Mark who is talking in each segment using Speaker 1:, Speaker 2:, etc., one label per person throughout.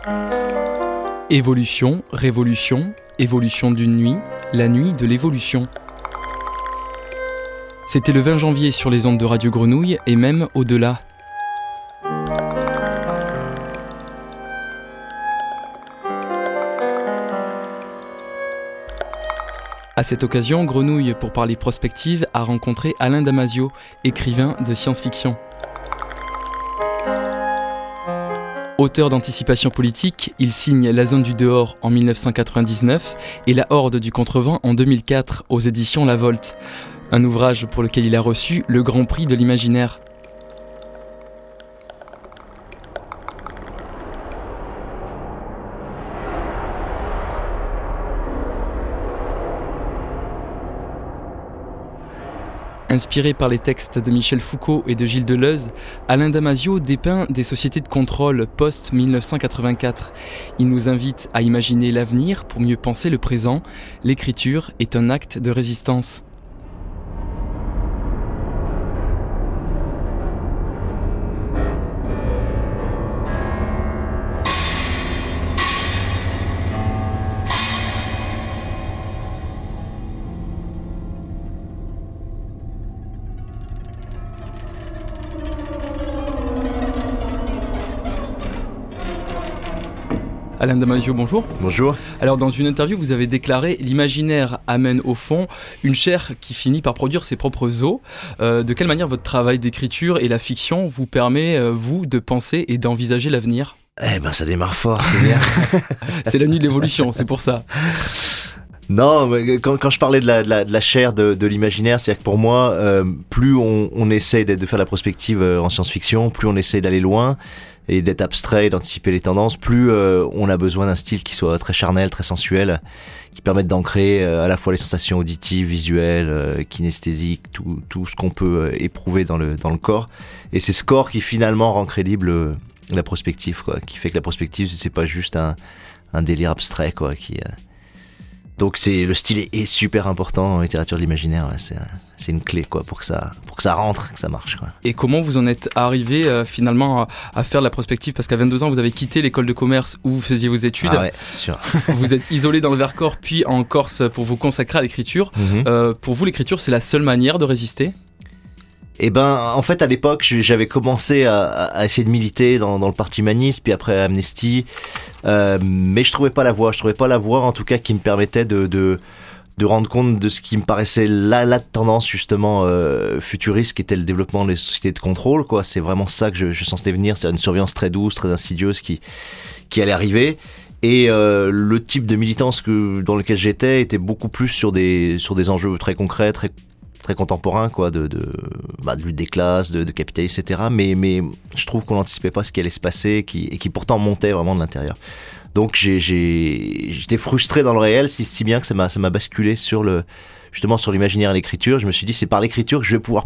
Speaker 1: Évolution, révolution, évolution d'une nuit, la nuit de l'évolution. C'était le 20 janvier sur les ondes de Radio Grenouille et même au-delà. À cette occasion, Grenouille, pour parler prospective, a rencontré Alain Damasio, écrivain de science-fiction. Auteur d'anticipation politique, il signe La Zone du Dehors en 1999 et La Horde du Contrevent en 2004 aux éditions La Volte, un ouvrage pour lequel il a reçu le Grand Prix de l'Imaginaire. Inspiré par les textes de Michel Foucault et de Gilles Deleuze, Alain Damasio dépeint des sociétés de contrôle post-1984. Il nous invite à imaginer l'avenir pour mieux penser le présent. L'écriture est un acte de résistance. Alain Damasio, bonjour.
Speaker 2: Bonjour.
Speaker 1: Alors dans une interview, vous avez déclaré « L'imaginaire amène au fond une chair qui finit par produire ses propres os ». De quelle manière votre travail d'écriture et la fiction vous permet, vous, de penser et d'envisager l'avenir ?
Speaker 2: Ça démarre fort, c'est bien.
Speaker 1: C'est la nuit de l'évolution, c'est pour ça.
Speaker 2: Non, mais quand je parlais de la chair de l'imaginaire, c'est-à-dire que pour moi, plus on essaie de faire la prospective en science-fiction, plus on essaie d'aller loin et d'être abstrait, d'anticiper les tendances, plus on a besoin d'un style qui soit très charnel, très sensuel, qui permette d'ancrer à la fois les sensations auditives, visuelles, kinesthésiques, tout ce qu'on peut éprouver dans le corps. Et c'est ce corps qui finalement rend crédible la prospective, quoi, qui fait que la prospective, c'est pas juste un délire abstrait, quoi, Donc le style est super important en littérature de l'imaginaire, ouais, c'est une clé, quoi, pour que ça rentre, que ça marche, quoi.
Speaker 1: Et comment vous en êtes arrivé finalement à faire de la prospective ? Parce qu'à 22 ans, vous avez quitté l'école de commerce où vous faisiez vos études.
Speaker 2: Ah ouais, c'est sûr.
Speaker 1: Vous êtes isolé dans le Vercors puis en Corse pour vous consacrer à l'écriture. Pour vous, l'écriture, c'est la seule manière de résister ?
Speaker 2: En fait, à l'époque, j'avais commencé à essayer de militer dans le parti humaniste, puis après Amnesty, mais je trouvais pas la voie, en tout cas, qui me permettait de rendre compte de ce qui me paraissait la tendance, justement, futuriste, qui était le développement des sociétés de contrôle, quoi. C'est vraiment ça que je sentais venir, c'est une surveillance très douce, très insidieuse qui allait arriver. Et le type de militance dans lequel j'étais était beaucoup plus sur des enjeux très concrets, très contemporain, quoi, de lutte des classes, de capitalisme, etc. Mais je trouve qu'on n'anticipait pas ce qui allait se passer et qui pourtant montait vraiment de l'intérieur. Donc j'étais frustré dans le réel, si bien que ça m'a basculé justement sur l'imaginaire et l'écriture. Je me suis dit, c'est par l'écriture que je vais pouvoir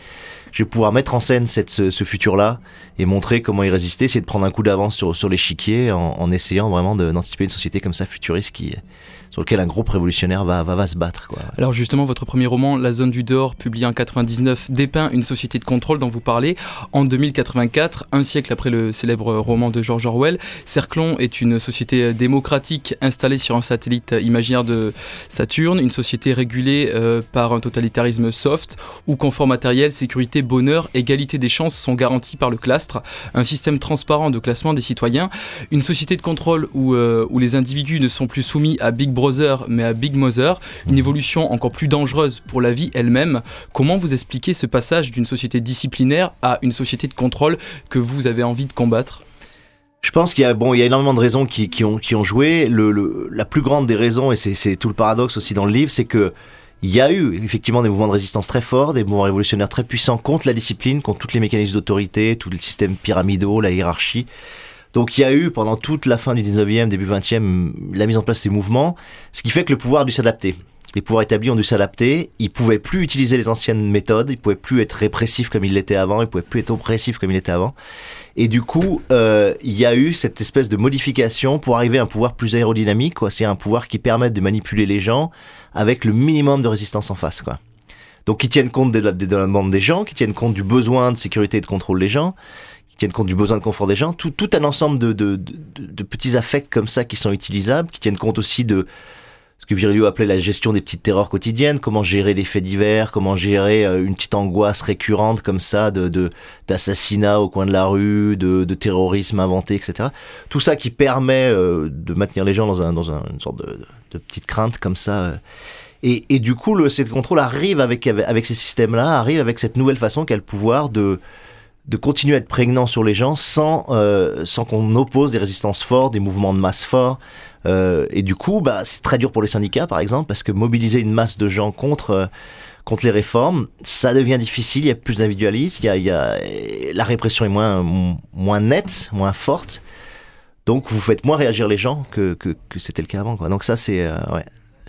Speaker 2: mettre en scène ce futur-là et montrer comment y résister, essayer de prendre un coup d'avance sur l'échiquier en essayant vraiment d'anticiper une société comme ça futuriste sur lequel un groupe révolutionnaire va se battre, quoi.
Speaker 1: Alors justement, votre premier roman, La Zone du Dehors, publié en 99, dépeint une société de contrôle dont vous parlez. En 2084, un siècle après le célèbre roman de George Orwell, Cerclon est une société démocratique installée sur un satellite imaginaire de Saturne, une société régulée par un totalitarisme soft, où confort matériel, sécurité, bonheur, égalité des chances sont garantis par le clastre, un système transparent de classement des citoyens, une société de contrôle où les individus ne sont plus soumis à Big Brother mais à Big Mother, une évolution encore plus dangereuse pour la vie elle-même. Comment vous expliquez ce passage d'une société disciplinaire à une société de contrôle que vous avez envie de combattre ?
Speaker 2: Je pense qu'il y a énormément de raisons qui ont joué. La plus grande des raisons, et c'est tout le paradoxe aussi dans le livre, c'est que il y a eu effectivement des mouvements de résistance très forts, des mouvements révolutionnaires très puissants contre la discipline, contre tous les mécanismes d'autorité, tous les systèmes pyramidaux, la hiérarchie. Donc il y a eu pendant toute la fin du 19e, début 20e, la mise en place de ces mouvements, ce qui fait que le pouvoir a dû s'adapter. Les pouvoirs établis ont dû s'adapter, ils pouvaient plus utiliser les anciennes méthodes, ils pouvaient plus être répressifs comme ils l'étaient avant, ils pouvaient plus être oppressifs comme ils l'étaient avant. Et du coup, il y a eu cette espèce de modification pour arriver à un pouvoir plus aérodynamique, quoi. C'est un pouvoir qui permet de manipuler les gens avec le minimum de résistance en face, quoi. Donc qui tiennent compte de la demande des gens, qui tiennent compte du besoin de sécurité et de contrôle des gens, tiennent compte du besoin de confort des gens, tout un ensemble de petits affects comme ça qui sont utilisables, qui tiennent compte aussi de ce que Virilio appelait la gestion des petites terreurs quotidiennes, comment gérer les faits divers, comment gérer une petite angoisse récurrente comme ça d'assassinat au coin de la rue, de terrorisme inventé, etc. Tout ça qui permet de maintenir les gens dans une sorte de petite crainte comme ça. Et du coup, le société de contrôle arrive avec ces systèmes-là, arrive avec cette nouvelle façon qu'a le pouvoir de continuer à être prégnant sur les gens sans qu'on oppose des résistances fortes, des mouvements de masse forts. Et du coup, c'est très dur pour les syndicats, par exemple, parce que mobiliser une masse de gens contre les réformes, ça devient difficile, il y a plus d'individualisme, la répression est moins nette, moins forte. Donc, vous faites moins réagir les gens que c'était le cas avant, quoi. Donc ça, c'est... ouais,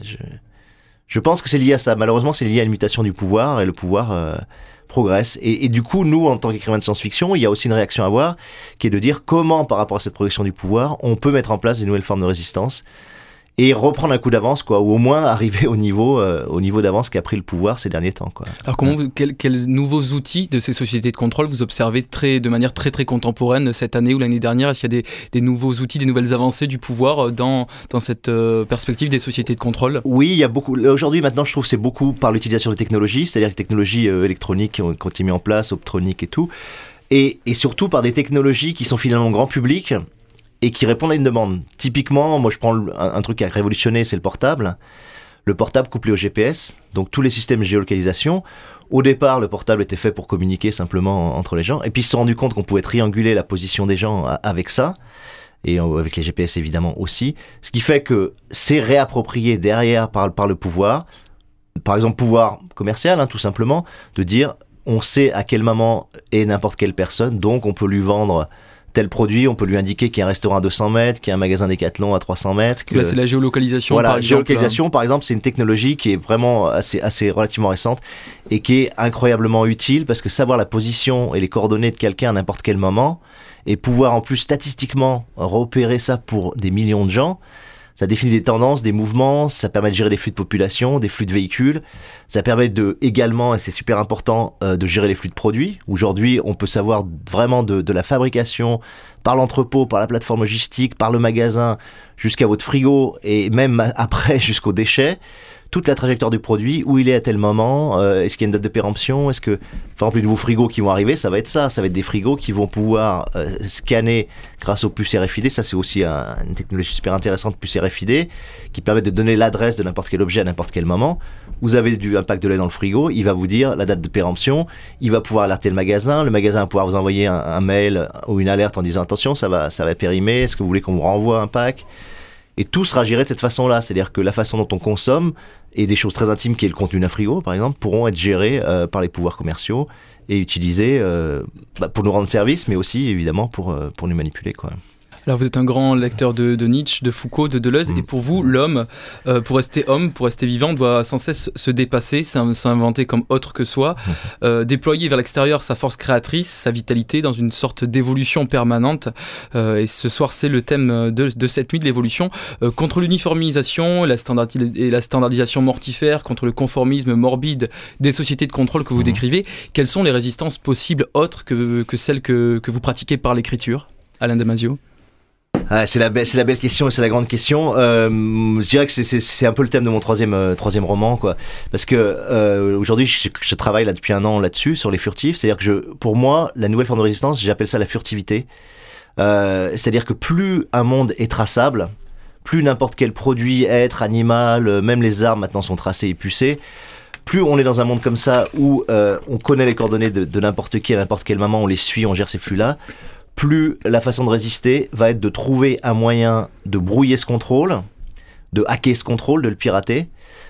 Speaker 2: je pense que c'est lié à ça. Malheureusement, c'est lié à une mutation du pouvoir, et le pouvoir progresse. Et du coup, nous, en tant qu'écrivains de science-fiction, il y a aussi une réaction à avoir, qui est de dire comment, par rapport à cette progression du pouvoir, on peut mettre en place des nouvelles formes de résistance et reprendre un coup d'avance, quoi, ou au moins arriver au niveau d'avance qu'a pris le pouvoir ces derniers temps, quoi.
Speaker 1: Alors quels nouveaux outils de ces sociétés de contrôle vous observez de manière très très contemporaine cette année ou l'année dernière? Est-ce qu'il y a des nouveaux outils, des nouvelles avancées du pouvoir dans cette perspective des sociétés de contrôle?
Speaker 2: Oui, il y a beaucoup. Aujourd'hui, maintenant, je trouve que c'est beaucoup par l'utilisation des technologies, c'est-à-dire les technologies électroniques qui ont été mises en place, optroniques et tout, et surtout par des technologies qui sont finalement grand public et qui répondent à une demande. Typiquement, moi je prends un truc qui a révolutionné, c'est le portable. Le portable couplé au GPS, donc tous les systèmes de géolocalisation. Au départ, le portable était fait pour communiquer simplement entre les gens, et puis ils se sont rendus compte qu'on pouvait trianguler la position des gens avec ça, et avec les GPS évidemment aussi, ce qui fait que c'est réapproprié derrière par le pouvoir, par exemple pouvoir commercial, tout simplement, de dire on sait à quel moment est n'importe quelle personne, donc on peut lui vendre tel produit, on peut lui indiquer qu'il y a un restaurant à 200 mètres, qu'il y a un magasin Decathlon à 300 mètres.
Speaker 1: Là, c'est la géolocalisation,
Speaker 2: voilà,
Speaker 1: par exemple.
Speaker 2: Géolocalisation, par exemple, c'est une technologie qui est vraiment assez relativement récente et qui est incroyablement utile parce que savoir la position et les coordonnées de quelqu'un à n'importe quel moment et pouvoir en plus statistiquement repérer ça pour des millions de gens, ça définit des tendances, des mouvements, ça permet de gérer des flux de population, des flux de véhicules. Ça permet également, et c'est super important, de gérer les flux de produits. Aujourd'hui, on peut savoir vraiment de la fabrication, par l'entrepôt, par la plateforme logistique, par le magasin, jusqu'à votre frigo, et même après jusqu'aux déchets, toute la trajectoire du produit, où il est à tel moment, est-ce qu'il y a une date de péremption, est-ce que, par exemple, les nouveaux frigos qui vont arriver, ça va être des frigos qui vont pouvoir scanner grâce aux puces RFID, ça c'est aussi une technologie super intéressante, puces RFID, qui permet de donner l'adresse de n'importe quel objet à n'importe quel moment. Vous avez un pack de lait dans le frigo, il va vous dire la date de péremption, il va pouvoir alerter le magasin va pouvoir vous envoyer un mail ou une alerte en disant attention, ça va périmer, est-ce que vous voulez qu'on vous renvoie un pack ? Et tout sera géré de cette façon-là, c'est-à-dire que la façon dont on consomme et des choses très intimes qui est le contenu d'un frigo, par exemple, pourront être gérées par les pouvoirs commerciaux et utilisées pour nous rendre service, mais aussi évidemment pour nous manipuler, quoi.
Speaker 1: Alors vous êtes un grand lecteur de Nietzsche, de Foucault, de Deleuze, et pour vous, l'homme, pour rester homme, pour rester vivant, doit sans cesse se dépasser, s'inventer comme autre que soi, déployer vers l'extérieur sa force créatrice, sa vitalité, dans une sorte d'évolution permanente. Et ce soir, c'est le thème de cette nuit de l'évolution, contre l'uniformisation et la standardisation mortifère, contre le conformisme morbide des sociétés de contrôle que vous décrivez. Quelles sont les résistances possibles autres que celles que vous pratiquez par l'écriture, Alain Damasio?
Speaker 2: C'est la belle question et c'est la grande question. Je dirais que c'est un peu le thème de mon troisième roman, quoi. Parce que aujourd'hui, je travaille là depuis 1 an là-dessus, sur les furtifs. C'est-à-dire que pour moi, la nouvelle forme de résistance, j'appelle ça la furtivité. C'est-à-dire que plus un monde est traçable, plus n'importe quel produit, être, animal, même les arbres maintenant sont tracés et pucés. Plus on est dans un monde comme ça où on connaît les coordonnées de n'importe qui à n'importe quel moment, on les suit, on gère ces flux-là. Plus la façon de résister va être de trouver un moyen de brouiller ce contrôle, de hacker ce contrôle, de le pirater,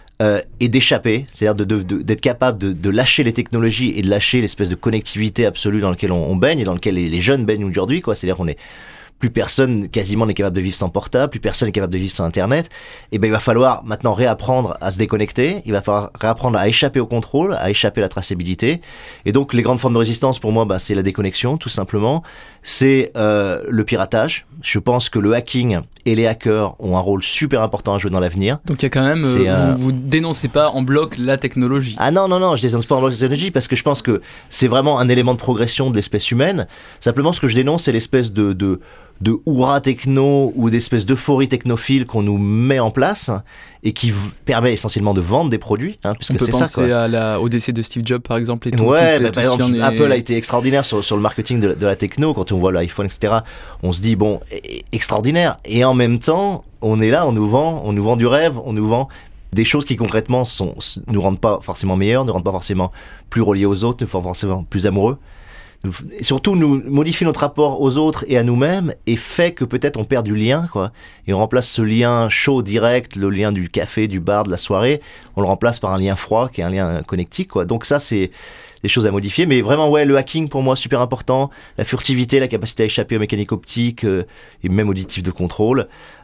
Speaker 2: et d'échapper, c'est-à-dire d'être capable de lâcher les technologies et de lâcher l'espèce de connectivité absolue dans laquelle on baigne et dans laquelle les jeunes baignent aujourd'hui, quoi. C'est-à-dire qu'on est plus personne quasiment n'est capable de vivre sans portable, plus personne n'est capable de vivre sans internet, et ben il va falloir maintenant réapprendre à se déconnecter, il va falloir réapprendre à échapper au contrôle, à échapper à la traçabilité. Et donc les grandes formes de résistance pour moi, c'est la déconnexion tout simplement, c'est le piratage. Je pense que le hacking et les hackers ont un rôle super important à jouer dans l'avenir.
Speaker 1: Donc il y a quand même, vous dénoncez pas en bloc la technologie.
Speaker 2: Ah non, je dénonce pas en bloc la technologie parce que je pense que c'est vraiment un élément de progression de l'espèce humaine. Simplement ce que je dénonce, c'est l'espèce de hurrah techno ou d'espèce d'euphorie technophile qu'on nous met en place et qui permet essentiellement de vendre des produits, puisque c'est ça.
Speaker 1: On peut penser au décès de Steve Jobs par exemple. Et
Speaker 2: par exemple, Apple a été extraordinaire sur le marketing de la techno. Quand on voit l'iPhone, etc., on se dit bon, extraordinaire. Et en même temps, on est là, on nous vend du rêve, on nous vend des choses qui concrètement nous rendent pas forcément meilleurs, nous rendent pas forcément plus reliés aux autres, nous rendent forcément plus amoureux. Et surtout nous modifie notre rapport aux autres et à nous-mêmes et fait que peut-être on perd du lien, quoi. Et on remplace ce lien chaud, direct, le lien du café, du bar, de la soirée, on le remplace par un lien froid qui est un lien connectique, quoi. Donc ça, c'est des choses à modifier. Mais vraiment, le hacking pour moi, super important. La furtivité, la capacité à échapper aux mécaniques optiques et même auditifs de contrôle.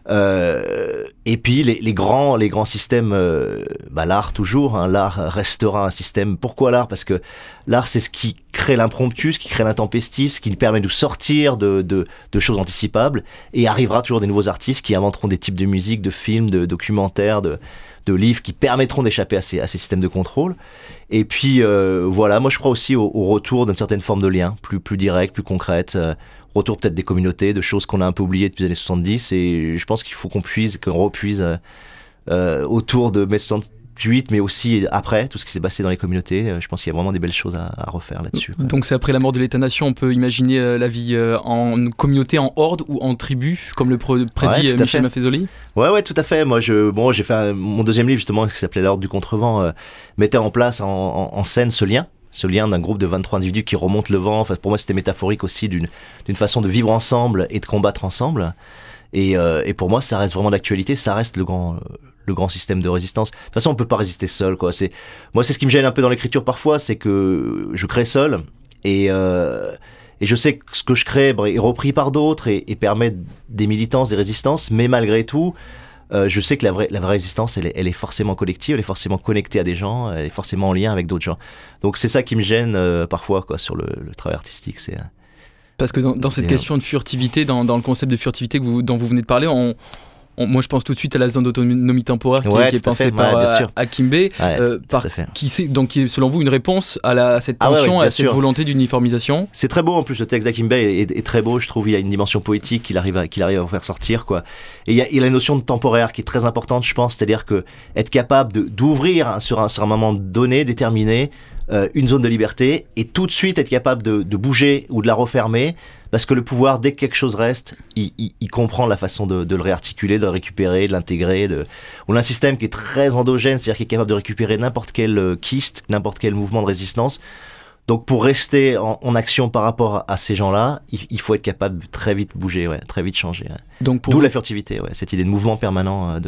Speaker 2: Et puis les grands systèmes, l'art toujours, l'art restera un système. Pourquoi l'art ? Parce que l'art, c'est ce qui crée l'impromptu, ce qui crée l'intempestif, ce qui nous permet de sortir de choses anticipables, et arrivera toujours des nouveaux artistes qui inventeront des types de musique, de films, de documentaires, de livres qui permettront d'échapper à ces systèmes de contrôle. Et puis moi je crois aussi au retour d'une certaine forme de lien, plus direct, plus concrète, retour peut-être des communautés, de choses qu'on a un peu oubliées depuis les années 70, et je pense qu'il faut qu'on repuise autour de mai 68, mais aussi après, tout ce qui s'est passé dans les communautés. Je pense qu'il y a vraiment des belles choses à refaire là-dessus.
Speaker 1: Donc c'est après la mort de l'État-nation, on peut imaginer la vie en communauté, en horde ou en tribu, comme le prédit Michel Maffezoli.
Speaker 2: Ouais, tout à fait. Moi, j'ai fait mon deuxième livre justement qui s'appelait L'Ordre du Contrevent, mettait en place en scène ce lien d'un groupe de 23 individus qui remontent le vent. Enfin, pour moi, c'était métaphorique aussi d'une façon de vivre ensemble et de combattre ensemble. Et pour moi, ça reste vraiment d'actualité. Ça reste le grand système de résistance. De toute façon, on peut pas résister seul, quoi. C'est ce qui me gêne un peu dans l'écriture parfois, c'est que je crée seul et je sais que ce que je crée est repris par d'autres et permet des militances, des résistances, mais malgré tout, je sais que la vraie résistance, elle est forcément collective, elle est forcément connectée à des gens, elle est forcément en lien avec d'autres gens. Donc c'est ça qui me gêne parfois, quoi, sur le travail artistique.
Speaker 1: Parce que dans cette question de furtivité, dans le concept de furtivité dont vous venez de parler, moi je pense tout de suite à la zone d'autonomie temporaire qui est pensée par Akimbe, qui est selon vous une réponse à cette tension, à cette volonté d'uniformisation.
Speaker 2: C'est très beau en plus, le texte d'Akimbe est très beau, je trouve. Il y a une dimension poétique qu'il arrive à faire sortir, quoi. Et il y a la notion de temporaire qui est très importante, je pense, c'est-à-dire que être capable d'ouvrir sur un moment donné, déterminé, une zone de liberté, et tout de suite être capable de bouger ou de la refermer, parce que le pouvoir, dès que quelque chose reste, il comprend la façon de le réarticuler, de le récupérer, de l'intégrer. On a un système qui est très endogène, c'est-à-dire qui est capable de récupérer n'importe quel kyste, n'importe quel mouvement de résistance. Donc pour rester en action par rapport à ces gens-là, il faut être capable de très vite bouger, très vite changer. Donc d'où la furtivité, cette idée de mouvement permanent.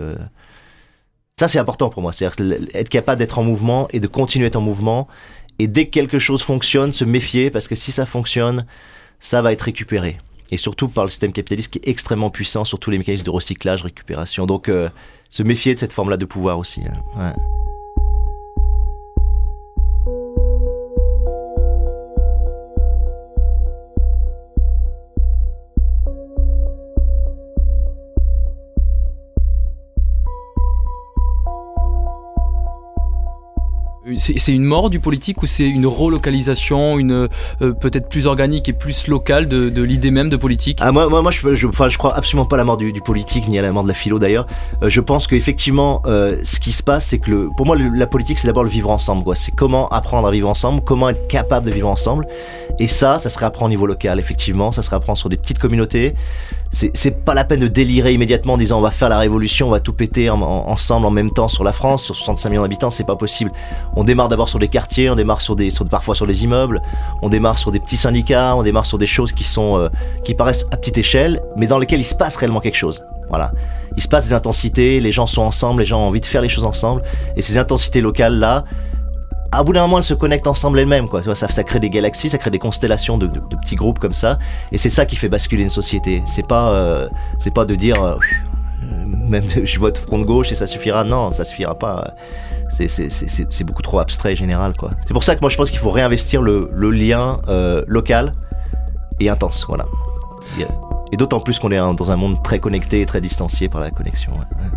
Speaker 2: Ça, c'est important pour moi, c'est-à-dire être capable d'être en mouvement et de continuer à être en mouvement, et dès que quelque chose fonctionne, se méfier, parce que si ça fonctionne, ça va être récupéré. Et surtout par le système capitaliste qui est extrêmement puissant sur tous les mécanismes de recyclage, récupération. Donc se méfier de cette forme-là de pouvoir aussi. Ouais.
Speaker 1: C'est une mort du politique ou c'est une relocalisation, peut-être plus organique et plus locale de l'idée même de politique ?
Speaker 2: Moi je crois absolument pas à la mort du politique ni à la mort de la philo d'ailleurs. Je pense qu'effectivement ce qui se passe, c'est que pour moi la politique, c'est d'abord le vivre ensemble, quoi. C'est comment apprendre à vivre ensemble, comment être capable de vivre ensemble. Et ça se réapprend au niveau local, effectivement. Ça se réapprend sur des petites communautés. C'est pas la peine de délirer immédiatement en disant on va faire la révolution, on va tout péter ensemble en même temps sur la France, sur 65 millions d'habitants, c'est pas possible. On démarre d'abord sur des quartiers, on démarre parfois sur des immeubles, on démarre sur des petits syndicats, on démarre sur des choses qui paraissent à petite échelle, mais dans lesquelles il se passe réellement quelque chose. Voilà. Il se passe des intensités, les gens sont ensemble, les gens ont envie de faire les choses ensemble, et ces intensités locales-là, à bout d'un moment, elles se connectent ensemble elles-mêmes, quoi. Ça crée des galaxies, ça crée des constellations de petits groupes comme ça. Et c'est ça qui fait basculer une société. C'est pas de dire même je vote front de gauche et ça suffira. Non, ça suffira pas. C'est beaucoup trop abstrait et général, quoi. C'est pour ça que moi je pense qu'il faut réinvestir le lien local et intense, voilà. Et d'autant plus qu'on est dans un monde très connecté et très distancié par la connexion. Ouais.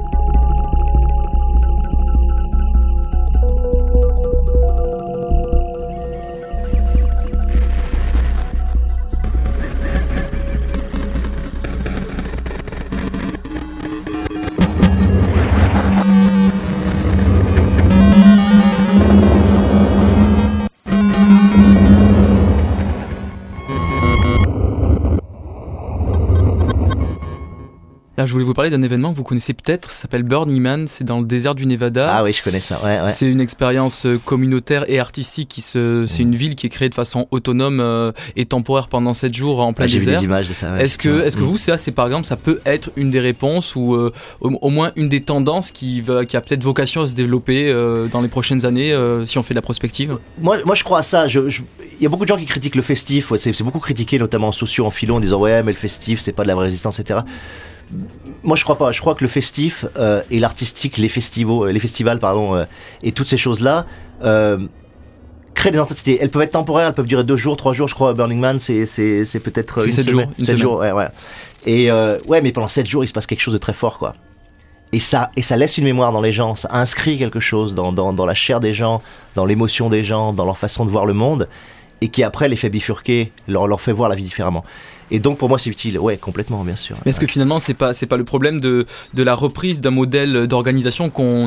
Speaker 1: Là, je voulais vous parler d'un événement que vous connaissez peut-être, ça s'appelle Burning Man, c'est dans le désert du Nevada.
Speaker 2: Ah oui, je connais ça, ouais.
Speaker 1: C'est une expérience communautaire et artistique, c'est une ville qui est créée de façon autonome et temporaire pendant 7 jours en plein désert.
Speaker 2: J'ai vu des images de ça. Ouais,
Speaker 1: est-ce que vous, c'est par exemple, ça peut être une des réponses ou au moins une des tendances qui a peut-être vocation à se développer dans les prochaines années si on fait de la prospective?
Speaker 2: Moi, je crois à ça. Il y a beaucoup de gens qui critiquent le festif, c'est beaucoup critiqué, notamment en sociaux, en philo, en disant ouais, mais le festif, c'est pas de la vraie résistance, etc. Moi je crois pas, je crois que le festif et l'artistique, les festivals et toutes ces choses-là créent des intensités. Elles peuvent être temporaires, elles peuvent durer 2 jours, 3 jours, je crois. Burning Man c'est peut-être
Speaker 1: une 7 jours,
Speaker 2: 7 jours, ouais. Et mais pendant 7 jours il se passe quelque chose de très fort, quoi. Et ça laisse une mémoire dans les gens, ça inscrit quelque chose dans la chair des gens, dans l'émotion des gens, dans leur façon de voir le monde, et qui après les fait bifurquer, leur fait voir la vie différemment. Et donc pour moi c'est utile, ouais, complètement, bien sûr.
Speaker 1: Mais est-ce que finalement c'est pas le problème de la reprise d'un modèle d'organisation qu'on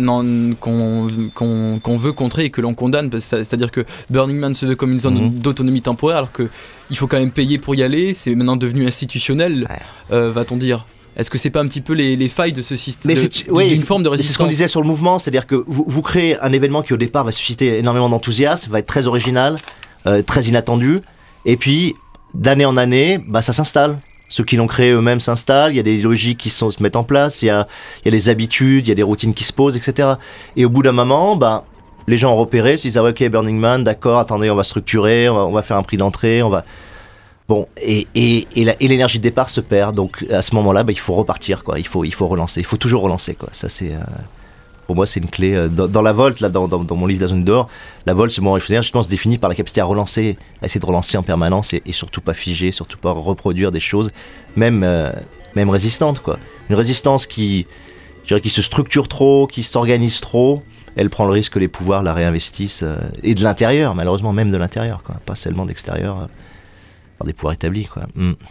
Speaker 1: veut contrer et que l'on condamne, c'est-à-dire que Burning Man se veut comme une zone d'autonomie temporaire alors que il faut quand même payer pour y aller, c'est maintenant devenu institutionnel, va-t-on dire. Est-ce que c'est pas un petit peu les failles de ce système, d'une forme de résistance?
Speaker 2: C'est ce qu'on disait sur le mouvement, c'est-à-dire que vous créez un événement qui au départ va susciter énormément d'enthousiasme, va être très original, très inattendu, et puis d'année en année, ça s'installe. Ceux qui l'ont créé eux-mêmes s'installent, il y a des logiques qui se mettent en place, il y a des habitudes, il y a des routines qui se posent, etc. Et au bout d'un moment, les gens ont repéré, s'ils disent ok, Burning Man, d'accord, attendez, on va structurer, on va faire un prix d'entrée, on va... Bon, et l'énergie de départ se perd, donc à ce moment-là, il faut repartir, quoi. Il faut relancer, il faut toujours relancer, quoi. Ça c'est... Pour moi, c'est une clé. Dans la Volt, là, dans mon livre La Zone d'Or, la Volt, ce moment justement, se définit par la capacité à relancer, à essayer de relancer en permanence et surtout pas figer, surtout pas reproduire des choses, même résistantes, quoi. Une résistance qui se structure trop, qui s'organise trop, elle prend le risque que les pouvoirs la réinvestissent, et de l'intérieur, malheureusement, même de l'intérieur, quoi. Pas seulement d'extérieur, par des pouvoirs établis, quoi.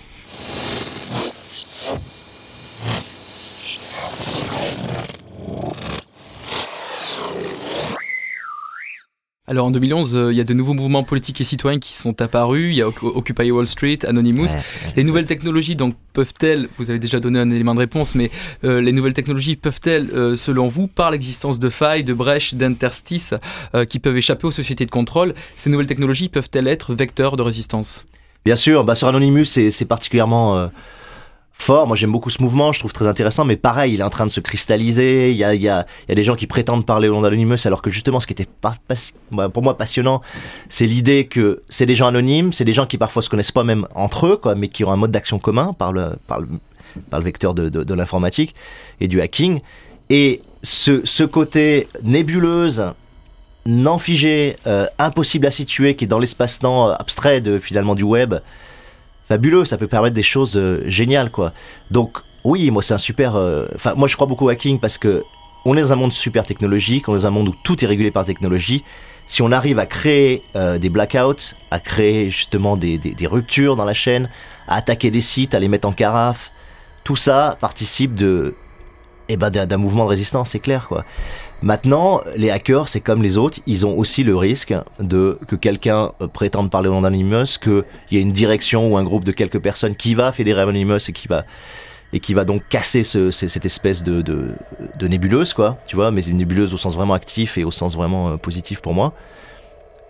Speaker 1: Alors en 2011, il y a de nouveaux mouvements politiques et citoyens qui sont apparus. Il y a Occupy Wall Street, Anonymous. Les nouvelles technologies, donc, peuvent-elles, vous avez déjà donné un élément de réponse, mais les nouvelles technologies peuvent-elles, selon vous, par l'existence de failles, de brèches, d'interstices qui peuvent échapper aux sociétés de contrôle, ces nouvelles technologies peuvent-elles être vecteurs de résistance?
Speaker 2: Bien sûr, sur Anonymous, c'est particulièrement... fort. Moi j'aime beaucoup ce mouvement, je trouve très intéressant, mais pareil, il est en train de se cristalliser. Il y a des gens qui prétendent parler au nom d'Anonymous, alors que justement ce qui était pour moi passionnant, c'est l'idée que c'est des gens anonymes, c'est des gens qui parfois se connaissent pas même entre eux, quoi, mais qui ont un mode d'action commun par le vecteur de l'informatique et du hacking. Et ce côté nébuleuse, non figé, impossible à situer, qui est dans l'espace-temps abstrait finalement du web, fabuleux, ça peut permettre des choses géniales, quoi. Donc oui, moi c'est un super... moi je crois beaucoup au hacking parce que on est dans un monde super technologique, on est dans un monde où tout est régulé par la technologie. Si on arrive à créer des blackouts, à créer justement des ruptures dans la chaîne, à attaquer des sites, à les mettre en carafe, tout ça participe d'un mouvement de résistance, c'est clair, quoi. Maintenant, les hackers, c'est comme les autres, ils ont aussi le risque que quelqu'un prétende parler au nom d'Anonymous, qu'il y ait une direction ou un groupe de quelques personnes qui va fédérer Anonymous et qui va donc casser cette espèce de nébuleuse, quoi, tu vois, mais une nébuleuse au sens vraiment actif et au sens vraiment positif pour moi.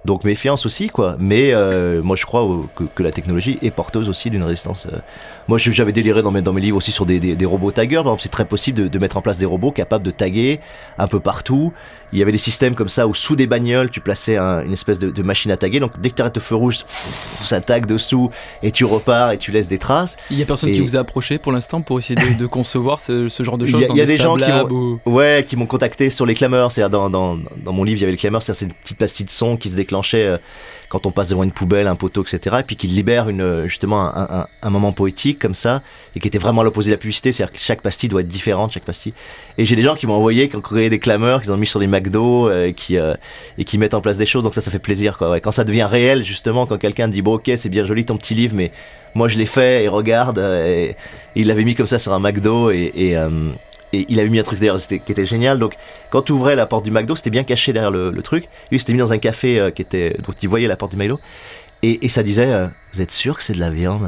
Speaker 2: Donc méfiance aussi, quoi. Mais moi, je crois que la technologie est porteuse aussi d'une résistance. Moi, j'avais déliré dans mes livres aussi sur des robots taggers. Par exemple, c'est très possible de mettre en place des robots capables de taguer un peu partout. Il y avait des systèmes comme ça où sous des bagnoles, tu plaçais une espèce de machine à taguer. Donc dès que tu arrêtes le feu rouge, ça tague dessous et tu repars et tu laisses des traces.
Speaker 1: Il y a personne qui vous a approché pour l'instant pour essayer de concevoir ce genre de choses.
Speaker 2: Il y a des gens qui m'ont contacté sur les clameurs. C'est-à-dire dans mon livre, il y avait les clameurs. C'est une petite pastille de son qui se déclenchait quand on passe devant une poubelle, un poteau, etc. Et puis qui libère justement un moment poétique comme ça, et qui était vraiment à l'opposé de la publicité. C'est-à-dire que chaque pastille doit être différente, chaque pastille. Et j'ai des gens qui m'ont envoyé, qui ont créé des clameurs, qu'ils ont mis sur les McDo, et qui mettent en place des choses. Donc ça fait plaisir, quoi. Ouais. Quand ça devient réel, justement, quand quelqu'un dit bon, ok, c'est bien joli ton petit livre, mais moi je l'ai fait et regarde. Et il l'avait mis comme ça sur un McDo et il avait mis un truc d'ailleurs qui était génial. Donc quand tu ouvrais la porte du McDo, c'était bien caché derrière le truc. Lui, c'était mis dans un café donc il voyait la porte du McDo. Et ça disait vous êtes sûr que c'est de la viande?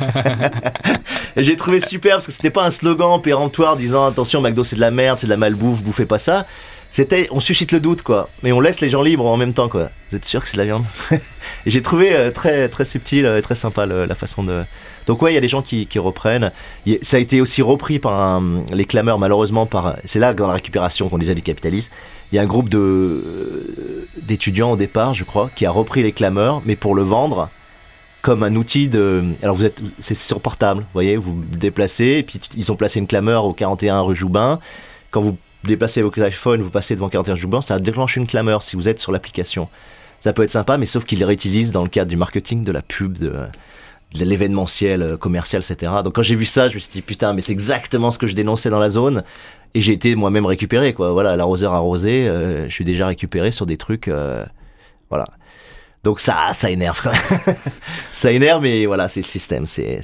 Speaker 2: Et j'ai trouvé super parce que c'était pas un slogan péremptoire disant attention, McDo c'est de la merde, c'est de la malbouffe, bouffez pas ça. C'était on suscite le doute, quoi, mais on laisse les gens libres en même temps, quoi. Vous êtes sûr que c'est de la viande? Et j'ai trouvé très très subtil et très sympa la façon de. Donc ouais, il y a des gens qui reprennent. Ça a été aussi repris par les clameurs, malheureusement. C'est là, dans la récupération qu'on disait du capitalisme, il y a un groupe d'étudiants au départ, je crois, qui a repris les clameurs, mais pour le vendre comme un outil de. Alors c'est sur portable, vous voyez, vous vous déplacez, et puis ils ont placé une clameur au 41 rue Joubin. Quand vous déplacez vos iPhones, vous passez devant 41 rue Joubin, ça déclenche une clameur si vous êtes sur l'application. Ça peut être sympa, mais sauf qu'ils les réutilisent dans le cadre du marketing, de la pub, de l'événementiel commercial, etc. Donc quand j'ai vu ça, je me suis dit putain, mais c'est exactement ce que je dénonçais dans la zone, et j'ai été moi-même récupéré, quoi. Voilà, l'arroseur arrosé, je suis déjà récupéré sur des trucs, voilà. Donc ça énerve, quoi. Ça énerve, mais voilà, c'est le système, c'est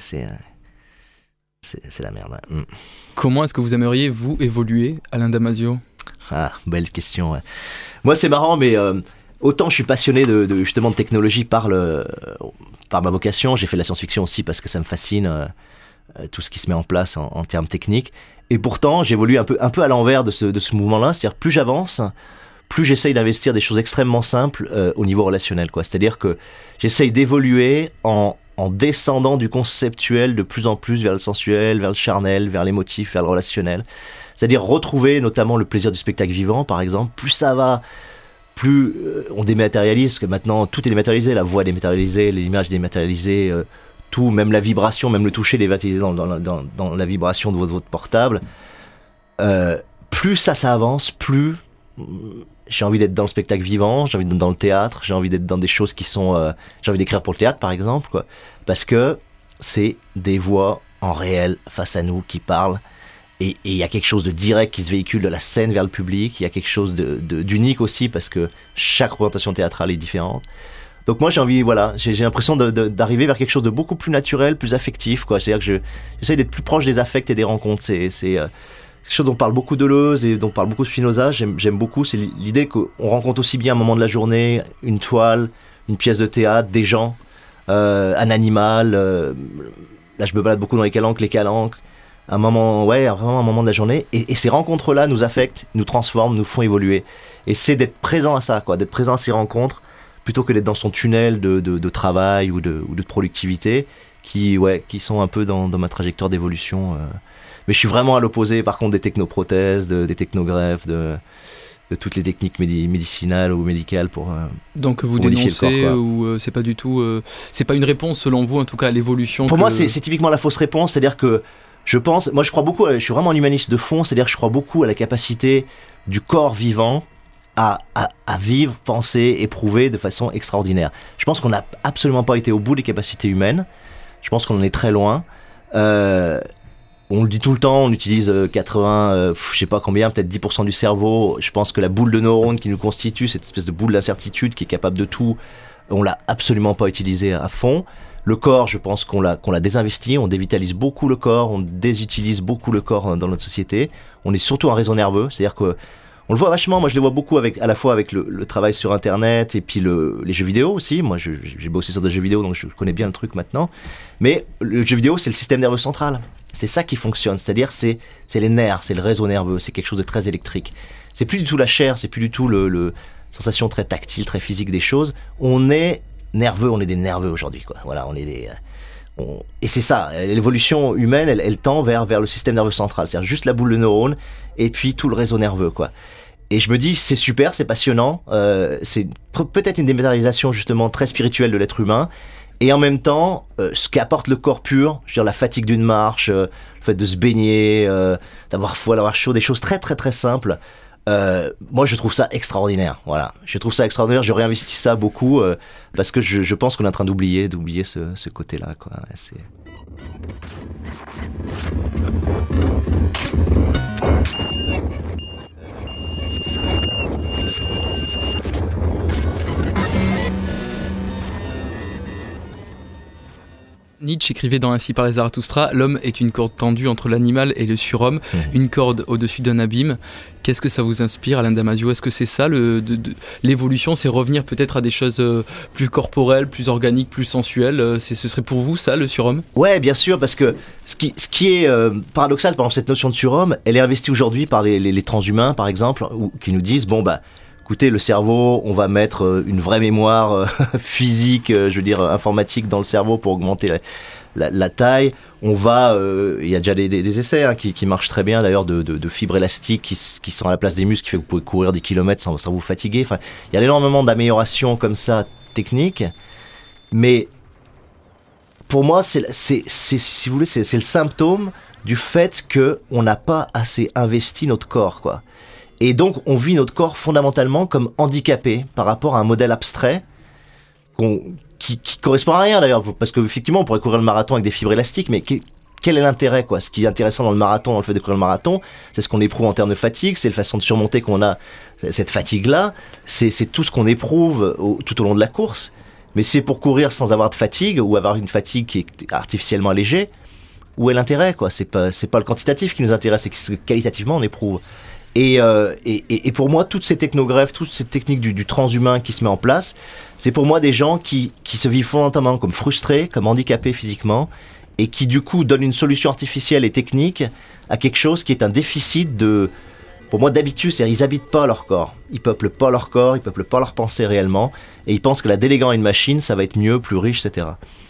Speaker 2: la merde. Ouais.
Speaker 1: Comment est-ce que vous aimeriez vous évoluer, Alain Damasio?
Speaker 2: Ah, belle question. Ouais. Moi, c'est marrant, mais autant je suis passionné justement de technologie par ma vocation. J'ai fait de la science-fiction aussi parce que ça me fascine tout ce qui se met en place en termes techniques. Et pourtant, j'évolue un peu à l'envers de ce mouvement-là. C'est-à-dire, plus j'avance, plus j'essaye d'investir des choses extrêmement simples au niveau relationnel, quoi. C'est-à-dire que j'essaye d'évoluer en descendant du conceptuel de plus en plus vers le sensuel, vers le charnel, vers l'émotif, vers le relationnel. C'est-à-dire retrouver notamment le plaisir du spectacle vivant, par exemple. Plus ça va, plus on dématérialise, parce que maintenant tout est dématérialisé, la voix est dématérialisée, l'image est dématérialisée, tout, même la vibration, même le toucher est dématérialisé dans la vibration de votre portable. Plus ça avance, plus j'ai envie d'être dans le spectacle vivant, j'ai envie d'être dans le théâtre, j'ai envie d'être dans des choses qui sont... j'ai envie d'écrire pour le théâtre, par exemple, quoi. Parce que c'est des voix en réel face à nous qui parlent. Et il y a quelque chose de direct qui se véhicule de la scène vers le public. Il y a quelque chose d'unique aussi parce que chaque représentation théâtrale est différente. Donc moi j'ai envie, voilà, j'ai l'impression d'arriver vers quelque chose de beaucoup plus naturel, plus affectif, quoi. C'est-à-dire que j'essaie d'être plus proche des affects et des rencontres. C'est quelque chose dont parle beaucoup Deleuze et dont parle beaucoup Spinoza. J'aime beaucoup, c'est l'idée qu'on rencontre aussi bien un moment de la journée, une toile, une pièce de théâtre, des gens, un animal. Là je me balade beaucoup dans les calanques, un moment, vraiment un moment de la journée, et ces rencontres-là nous affectent, nous transforment, nous font évoluer. Et c'est d'être présent à ça, quoi, d'être présent à ces rencontres, plutôt que d'être dans son tunnel de travail ou de productivité, qui sont un peu dans ma trajectoire d'évolution. Mais je suis vraiment à l'opposé, par contre, des technoprothèses, des technogreffes, de toutes les techniques médicinales ou médicales pour
Speaker 1: donc vous
Speaker 2: pour
Speaker 1: dénoncez
Speaker 2: le corps,
Speaker 1: ou c'est pas du tout, c'est pas une réponse selon vous, en tout cas, à l'évolution.
Speaker 2: Pour moi, c'est typiquement la fausse réponse, c'est-à-dire que je crois beaucoup, je suis vraiment un humaniste de fond, c'est-à-dire que je crois beaucoup à la capacité du corps vivant à vivre, penser, éprouver de façon extraordinaire. Je pense qu'on n'a absolument pas été au bout des capacités humaines, je pense qu'on en est très loin. On le dit tout le temps, on utilise 80, je sais pas combien, peut-être 10% du cerveau. Je pense que la boule de neurones qui nous constitue, cette espèce de boule d'incertitude qui est capable de tout, on l'a absolument pas utilisé à fond. Le corps, je pense qu'on l'a désinvesti, on dévitalise beaucoup le corps, on désutilise beaucoup le corps dans notre société. On est surtout un réseau nerveux, c'est-à-dire que on le voit vachement. Moi, je le vois beaucoup à la fois avec le travail sur Internet et puis les jeux vidéo aussi. Moi, j'ai bossé sur des jeux vidéo, donc je connais bien le truc maintenant. Mais le jeu vidéo, c'est le système nerveux central. C'est ça qui fonctionne, c'est-à-dire c'est les nerfs, c'est le réseau nerveux, c'est quelque chose de très électrique. C'est plus du tout la chair, c'est plus du tout sensation très tactile, très physique des choses. On est nerveux, on est des nerveux aujourd'hui, quoi. Voilà, et c'est ça, l'évolution humaine, elle tend vers le système nerveux central, c'est-à-dire juste la boule de neurones et puis tout le réseau nerveux, quoi. Et je me dis, c'est super, c'est passionnant, c'est peut-être une dématérialisation justement très spirituelle de l'être humain, et en même temps, ce qu'apporte le corps pur, je veux dire la fatigue d'une marche, le fait de se baigner, d'avoir froid, d'avoir chaud, des choses très très très simples. Moi je trouve ça extraordinaire, voilà. Je trouve ça extraordinaire, je réinvestis ça beaucoup parce que je pense qu'on est en train d'oublier ce côté-là, quoi. C'est...
Speaker 1: Nietzsche écrivait dans Ainsi parlait Zarathustra, l'homme est une corde tendue entre l'animal et le surhomme, une corde au-dessus d'un abîme. Qu'est-ce que ça vous inspire, Alain Damasio? Est-ce que c'est ça, l'évolution, c'est revenir peut-être à des choses plus corporelles, plus organiques, plus sensuelles? Ce serait pour vous ça, le surhomme?
Speaker 2: Ouais, bien sûr, parce que ce qui est paradoxal, par exemple, cette notion de surhomme, elle est investie aujourd'hui par les transhumains, par exemple, qui nous disent, bon, bah, écoutez, le cerveau, on va mettre une vraie mémoire physique, je veux dire informatique dans le cerveau pour augmenter la taille. On va, il y a déjà des essais qui marchent très bien d'ailleurs de fibres élastiques qui sont à la place des muscles, qui fait que vous pouvez courir des kilomètres sans vous fatiguer. Enfin, il y a énormément d'améliorations comme ça techniques, mais pour moi, si vous voulez, c'est le symptôme du fait que on n'a pas assez investi notre corps, quoi. Et donc, on vit notre corps fondamentalement comme handicapé par rapport à un modèle abstrait qui correspond à rien d'ailleurs, parce qu'effectivement, on pourrait courir le marathon avec des fibres élastiques, mais quel est l'intérêt, quoi? Ce qui est intéressant dans le marathon, dans le fait de courir le marathon, c'est ce qu'on éprouve en termes de fatigue, c'est la façon de surmonter qu'on a cette fatigue-là, c'est tout ce qu'on éprouve tout au long de la course. Mais c'est pour courir sans avoir de fatigue ou avoir une fatigue qui est artificiellement allégée. Où est l'intérêt, quoi? C'est pas le quantitatif qui nous intéresse, c'est que qualitativement on éprouve. Et pour moi, toutes ces technogreffes, toutes ces techniques du transhumain qui se met en place, c'est pour moi des gens qui se vivent fondamentalement comme frustrés, comme handicapés physiquement, et qui du coup donnent une solution artificielle et technique à quelque chose qui est un déficit pour moi, d'habitude. C'est-à-dire ils habitent pas leur corps, ils peuplent pas leur corps, ils peuplent pas leur pensée réellement, et ils pensent que la déléguant à une machine, ça va être mieux, plus riche, etc.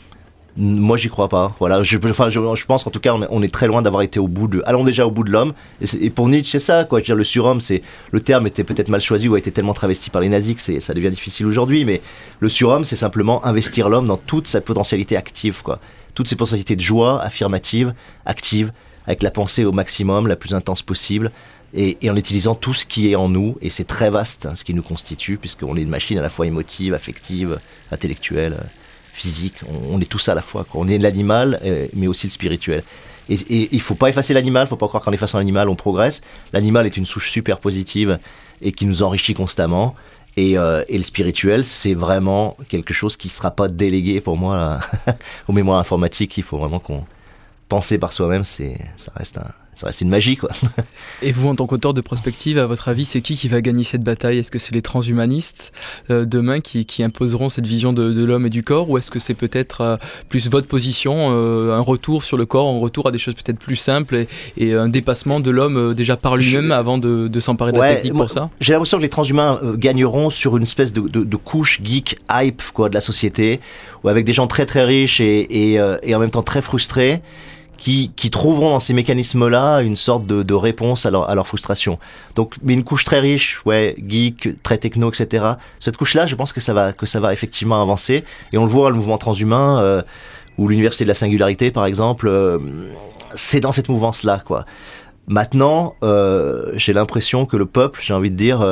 Speaker 2: Moi, j'y crois pas. Voilà, je pense qu'en tout cas, on est très loin d'avoir été allons déjà au bout de l'homme. Et pour Nietzsche, c'est ça, quoi. Je veux dire, le surhomme, le terme était peut-être mal choisi ou a été tellement travesti par les nazis que ça devient difficile aujourd'hui. Mais le surhomme, c'est simplement investir l'homme dans toute sa potentialité active, quoi. Toutes ses potentialités de joie, affirmative, active, avec la pensée au maximum, la plus intense possible. Et en utilisant tout ce qui est en nous, et c'est très vaste, hein, ce qui nous constitue, puisqu'on est une machine à la fois émotive, affective, intellectuelle, physique, on est tout ça à la fois, quoi. On est l'animal, mais aussi le spirituel. Et il faut pas effacer l'animal, faut pas croire qu'en effaçant l'animal on progresse. L'animal est une souche super positive et qui nous enrichit constamment. Et le spirituel, c'est vraiment quelque chose qui sera pas délégué pour moi aux mémoires informatiques. Il faut vraiment qu'on pense par soi-même, ça reste une magie, quoi.
Speaker 1: Et vous, en tant qu'auteur de prospective, à votre avis, c'est qui va gagner cette bataille? Est-ce que c'est les transhumanistes demain qui imposeront cette vision de l'homme et du corps, ou est-ce que c'est peut-être plus votre position, un retour sur le corps, un retour à des choses peut-être plus simples et un dépassement de l'homme déjà par lui-même avant de s'emparer de la technique pour ça?
Speaker 2: J'ai l'impression que les transhumains gagneront sur une espèce de couche geek hype, quoi, de la société, ou avec des gens très très riches et en même temps très frustrés, qui trouveront dans ces mécanismes-là une sorte de réponse à leur frustration. Donc, mais une couche très riche, geek, très techno, etc. Cette couche-là, je pense que ça va effectivement avancer. Et on le voit, le mouvement transhumain, ou l'université de la singularité, par exemple, c'est dans cette mouvance-là, quoi. Maintenant, j'ai l'impression que le peuple, j'ai envie de dire,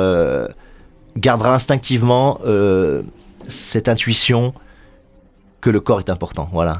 Speaker 2: gardera instinctivement cette intuition que le corps est important. Voilà.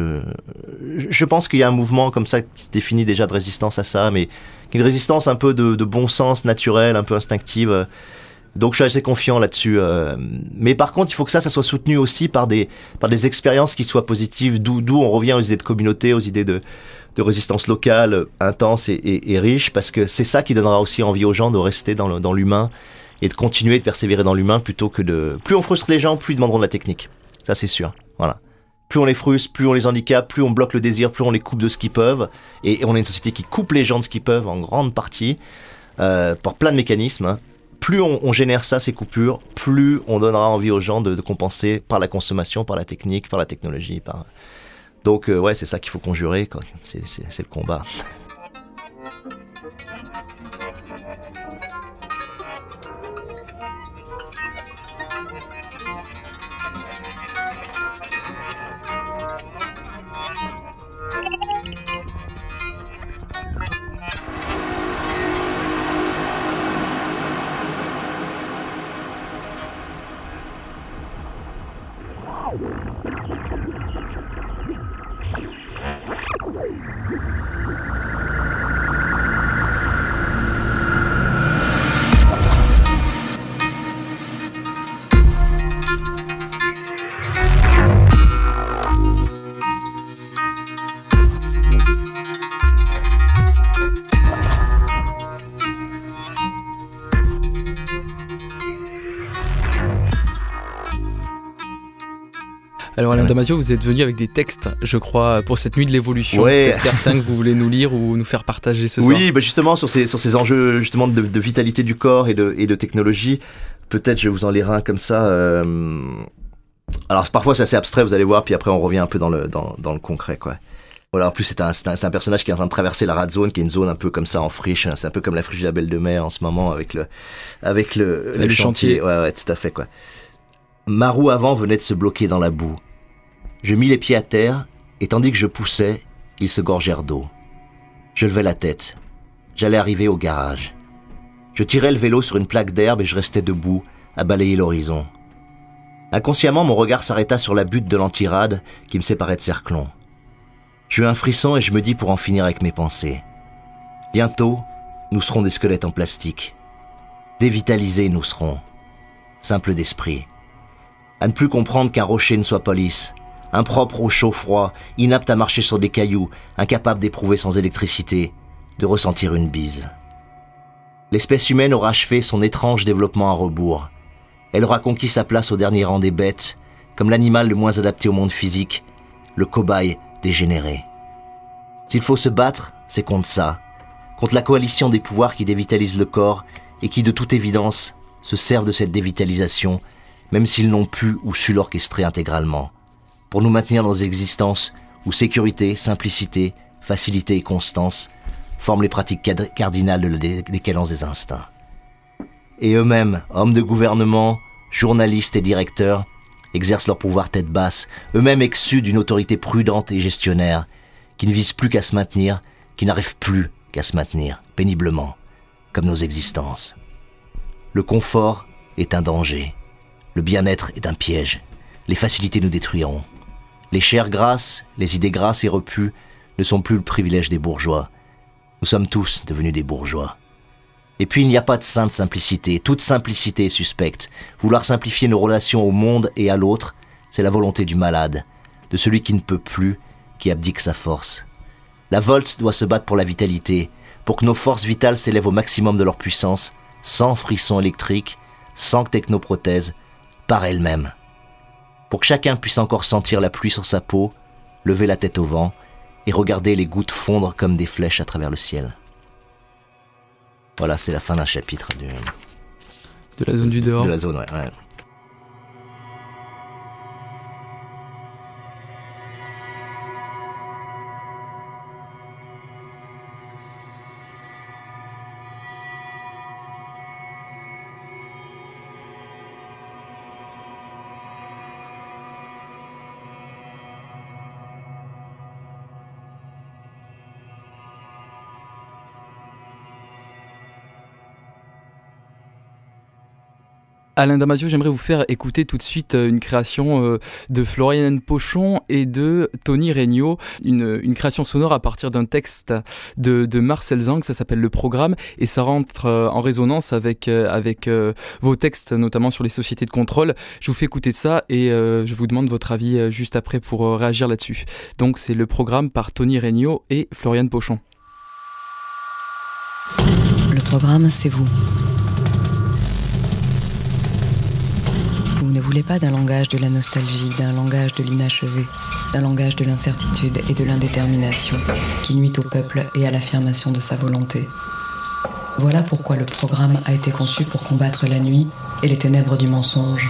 Speaker 2: Je pense qu'il y a un mouvement comme ça qui se définit déjà de résistance à ça, mais une résistance un peu de bon sens naturel, un peu instinctive. Donc je suis assez confiant là-dessus. Mais par contre, il faut que ça soit soutenu aussi par des expériences qui soient positives, d'où on revient aux idées de communauté, aux idées de résistance locale, intense et riche, parce que c'est ça qui donnera aussi envie aux gens de rester dans l'humain et de continuer de persévérer dans l'humain plutôt que plus on frustre les gens, plus ils demanderont de la technique. Ça, c'est sûr. Voilà. Plus on les frustre, plus on les handicape, plus on bloque le désir, plus on les coupe de ce qu'ils peuvent. Et on est une société qui coupe les gens de ce qu'ils peuvent en grande partie, par plein de mécanismes, hein. plus on génère ça, ces coupures, plus on donnera envie aux gens de compenser par la consommation, par la technique, par la technologie. Donc ouais, c'est ça qu'il faut conjurer, quoi. C'est le combat.
Speaker 1: Alors Alain Damasio, vous êtes venu avec des textes, je crois, pour cette nuit de l'évolution.
Speaker 2: Ouais.
Speaker 1: Peut-être certains que vous voulez nous lire ou nous faire partager ce soir.
Speaker 2: Oui, bah justement sur ces enjeux justement de vitalité du corps et de technologie, peut-être je vais vous en lire un comme ça. Alors parfois c'est assez abstrait, vous allez voir, puis après on revient un peu dans le concret, quoi. Voilà, en plus c'est un personnage qui est en train de traverser la rat zone, qui est une zone un peu comme ça en friche. C'est un peu comme la friche de la Belle de Mer en ce moment avec le chantier. Ouais, tout à fait, quoi. Ma roue avant venait de se bloquer dans la boue. Je mis les pieds à terre, et tandis que je poussais, ils se gorgèrent d'eau. Je levai la tête. J'allais arriver au garage. Je tirais le vélo sur une plaque d'herbe et je restais debout, à balayer l'horizon. Inconsciemment, mon regard s'arrêta sur la butte de l'Antirade qui me séparait de Cerclon. J'eus un frisson et je me dis pour en finir avec mes pensées. Bientôt, nous serons des squelettes en plastique. Dévitalisés nous serons. Simples d'esprit. À ne plus comprendre qu'un rocher ne soit pas lisse. Impropre au chaud-froid, inapte à marcher sur des cailloux, incapable d'éprouver sans électricité, de ressentir une bise. L'espèce humaine aura achevé son étrange développement à rebours. Elle aura conquis sa place au dernier rang des bêtes, comme l'animal le moins adapté au monde physique, le cobaye dégénéré. S'il faut se battre, c'est contre ça, contre la coalition des pouvoirs qui dévitalisent le corps et qui, de toute évidence, se servent de cette dévitalisation, même s'ils n'ont pu ou su l'orchestrer intégralement, pour nous maintenir dans des existences où sécurité, simplicité, facilité et constance forment les pratiques cardinales de la décadence des instincts. Et eux-mêmes, hommes de gouvernement, journalistes et directeurs, exercent leur pouvoir tête basse, eux-mêmes exsus d'une autorité prudente et gestionnaire, qui ne vise plus qu'à se maintenir, qui n'arrive plus qu'à se maintenir, péniblement, comme nos existences. Le confort est un danger, le bien-être est un piège, les facilités nous détruiront. Les chairs grasses, les idées grasses et repues ne sont plus le privilège des bourgeois. Nous sommes tous devenus des bourgeois. Et puis il n'y a pas de sainte simplicité, toute simplicité est suspecte. Vouloir simplifier nos relations au monde et à l'autre, c'est la volonté du malade, de celui qui ne peut plus, qui abdique sa force. La Volt doit se battre pour la vitalité, pour que nos forces vitales s'élèvent au maximum de leur puissance, sans frisson électrique, sans technoprothèse, par elles-mêmes. Pour que chacun puisse encore sentir la pluie sur sa peau, lever la tête au vent et regarder les gouttes fondre comme des flèches à travers le ciel. Voilà, c'est la fin d'un chapitre
Speaker 1: de la zone du dehors.
Speaker 2: De la zone, ouais.
Speaker 1: Alain Damasio, j'aimerais vous faire écouter tout de suite une création de Florian Pochon et de Tony Regnault, une création sonore à partir d'un texte de Marcel Zang, ça s'appelle Le Programme, et ça rentre en résonance avec vos textes, notamment sur les sociétés de contrôle. Je vous fais écouter ça et je vous demande votre avis juste après pour réagir là-dessus. Donc c'est Le Programme par Tony Regnault et Florian Pochon.
Speaker 3: Le programme, c'est vous. Vous ne voulez pas d'un langage de la nostalgie, d'un langage de l'inachevé, d'un langage de l'incertitude et de l'indétermination qui nuit au peuple et à l'affirmation de sa volonté. Voilà pourquoi le programme a été conçu pour combattre la nuit et les ténèbres du mensonge.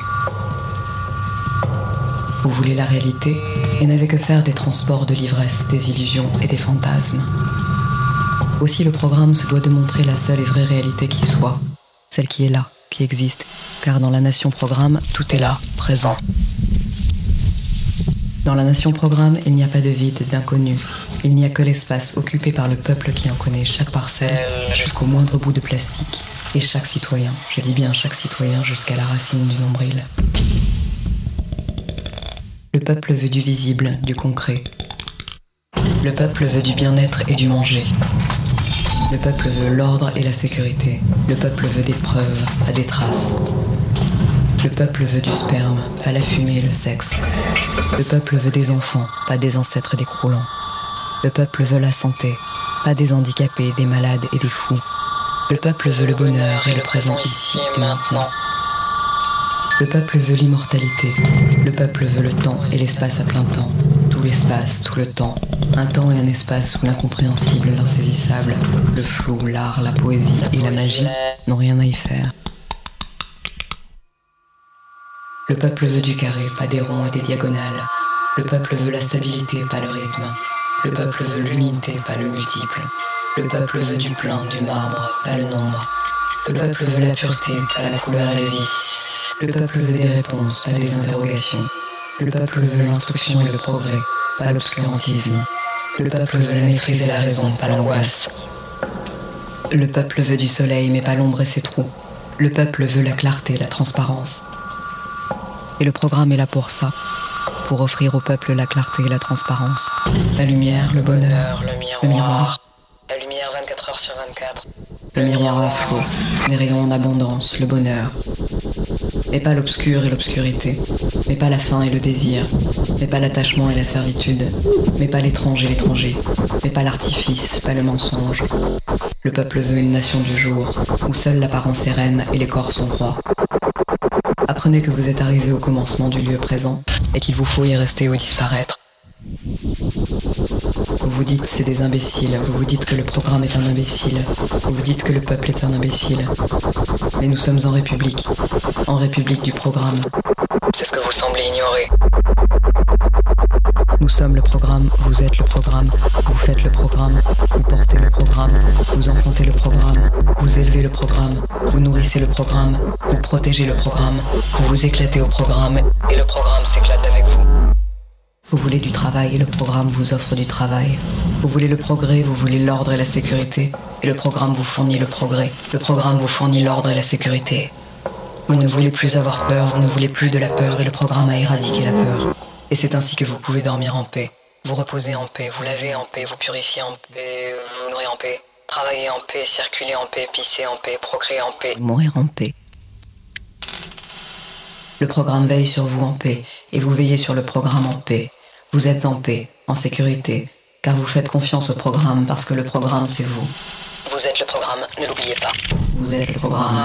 Speaker 3: Vous voulez la réalité et n'avez que faire des transports de l'ivresse, des illusions et des fantasmes. Aussi le programme se doit de montrer la seule et vraie réalité qui soit, celle qui est là, qui existe, car dans la nation programme, tout est là, présent. Dans la nation programme, il n'y a pas de vide, d'inconnu. Il n'y a que l'espace occupé par le peuple qui en connaît chaque parcelle, jusqu'au moindre bout de plastique. Et chaque citoyen, je dis bien chaque citoyen, jusqu'à la racine du nombril. Le peuple veut du visible, du concret. Le peuple veut du bien-être et du manger. Le peuple veut l'ordre et la sécurité. Le peuple veut des preuves, pas des traces. Le peuple veut du sperme, pas la fumée et le sexe. Le peuple veut des enfants, pas des ancêtres décroulants. Le peuple veut la santé, pas des handicapés, des malades et des fous. Le peuple veut le bonheur et le présent ici et maintenant. Le peuple veut l'immortalité. Le peuple veut le temps et l'espace à plein temps. Tout l'espace, tout le temps. Un temps et un espace où l'incompréhensible, l'insaisissable, le flou, l'art, la poésie et la magie n'ont rien à y faire. Le peuple veut du carré, pas des ronds et des diagonales. Le peuple veut la stabilité, pas le rythme. Le peuple veut l'unité, pas le multiple. Le peuple veut du plein, du marbre, pas le nombre. Le peuple veut la pureté, pas la couleur et le vice. Le peuple veut des réponses, pas des interrogations. Le peuple veut l'instruction et le progrès, pas l'obscurantisme. Le peuple veut la maîtrise et la raison, pas l'angoisse. Le peuple veut du soleil, mais pas l'ombre et ses trous. Le peuple veut la clarté, la transparence. Et le programme est là pour ça, pour offrir au peuple la clarté et la transparence. La lumière, le bonheur, le miroir. La lumière 24 heures sur 24. Le miroir à flot, des rayons en abondance, le bonheur. Mais pas l'obscur et l'obscurité. Mais pas la faim et le désir. Mais pas l'attachement et la servitude. Mais pas l'étrange et l'étranger. Mais pas l'artifice, pas le mensonge. Le peuple veut une nation du jour, où seule l'apparence est reine et les corps sont rois. Apprenez que vous êtes arrivé au commencement du lieu présent et qu'il vous faut y rester ou disparaître. Vous vous dites c'est des imbéciles, vous vous dites que le programme est un imbécile, vous vous dites que le peuple est un imbécile. Mais nous sommes en République du programme. C'est ce que vous semblez ignorer. Nous sommes le programme, vous êtes le programme, vous faites le programme, vous portez le programme, vous enfantez le programme, vous élevez le programme, vous nourrissez le programme, vous protégez le programme, vous vous éclatez au programme et le programme s'éclate avec vous. Vous voulez du travail et le programme vous offre du travail. Vous voulez le progrès, vous voulez l'ordre et la sécurité et le programme vous fournit le progrès. Le programme vous fournit l'ordre et la sécurité. Vous ne voulez plus avoir peur, vous ne voulez plus de la peur et le programme a éradiqué la peur. Et c'est ainsi que vous pouvez dormir en paix, vous reposer en paix, vous laver en paix, vous purifier en paix, vous nourrir en paix, travailler en paix, circuler en paix, pisser en paix, procréer en paix, mourir en paix. Le programme veille sur vous en paix et vous veillez sur le programme en paix. Vous êtes en paix, en sécurité, car vous faites confiance au programme parce que le programme c'est vous. Vous êtes le programme, ne l'oubliez pas. Vous êtes le programme.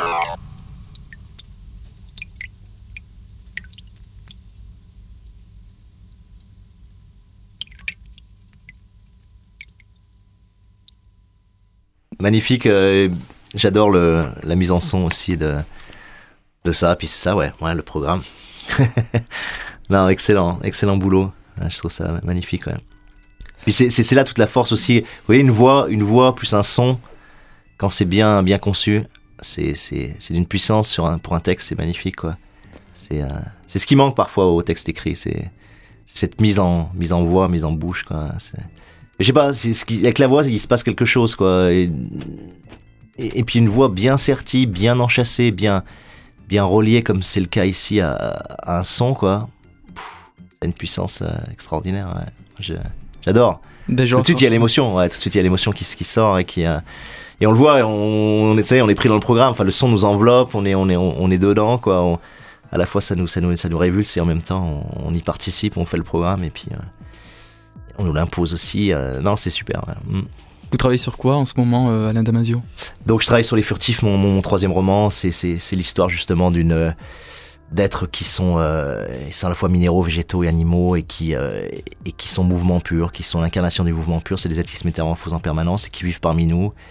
Speaker 2: Magnifique, j'adore la mise en son aussi de ça, puis c'est ça, ouais, le programme. Non, excellent boulot, je trouve ça magnifique, ouais. Puis c'est là toute la force aussi, vous voyez, une voix plus un son, quand c'est bien conçu, c'est d'une puissance pour un texte, c'est magnifique, quoi. C'est ce qui manque parfois au texte écrit, c'est cette mise en voix, mise en bouche, quoi. Je sais pas, avec la voix, il se passe quelque chose, quoi. Et puis une voix bien sertie, bien enchâssée, bien reliée, comme c'est le cas ici à un son, quoi. C'est une puissance extraordinaire, ouais. J'adore. Tout de suite, il y a l'émotion, ouais. Tout de suite, il y a l'émotion qui sort et et on le voit, on est pris dans le programme. Enfin, le son nous enveloppe, on est dedans, quoi. À la fois, ça nous révulse et en même temps, on y participe, on fait le programme et puis. On nous l'impose aussi. Non, c'est super. Ouais.
Speaker 1: Vous travaillez sur quoi en ce moment, Alain Damasio ?
Speaker 2: Donc, je travaille sur Les Furtifs, mon troisième roman. C'est l'histoire justement d'êtres qui sont à la fois minéraux, végétaux et animaux et qui sont mouvement pur, qui sont l'incarnation du mouvement pur. C'est des êtres qui se métamorphosent en permanence et qui vivent parmi nous.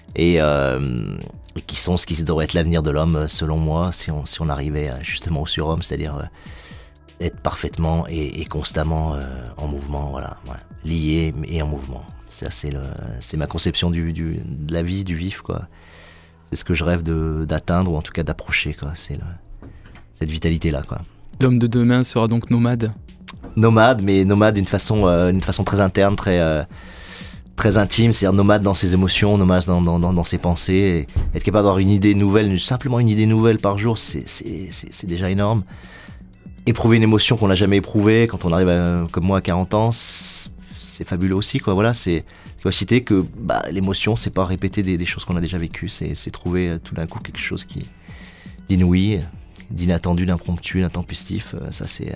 Speaker 2: et qui sont ce qui devrait être l'avenir de l'homme, selon moi, si on arrivait justement au surhomme, c'est-à-dire être parfaitement et constamment en mouvement, voilà, lié et en mouvement. Ça, c'est ma conception de la vie, du vif, quoi. C'est ce que je rêve d'atteindre, ou en tout cas d'approcher, quoi. C'est cette vitalité-là, quoi.
Speaker 1: L'homme de demain sera donc nomade.
Speaker 2: Nomade, mais nomade d'une façon très interne, très intime, c'est-à-dire nomade dans ses émotions, nomade dans ses pensées. Et être capable d'avoir une idée nouvelle, simplement une idée nouvelle par jour, c'est déjà énorme. Éprouver une émotion qu'on n'a jamais éprouvée, quand on arrive comme moi à 40 ans, c'est fabuleux aussi, quoi. Voilà, c'est citer que l'émotion, c'est pas répéter des choses qu'on a déjà vécues, c'est trouver tout d'un coup quelque chose d'inouï, d'inattendu, d'impromptu, d'intempestif. Ça, c'est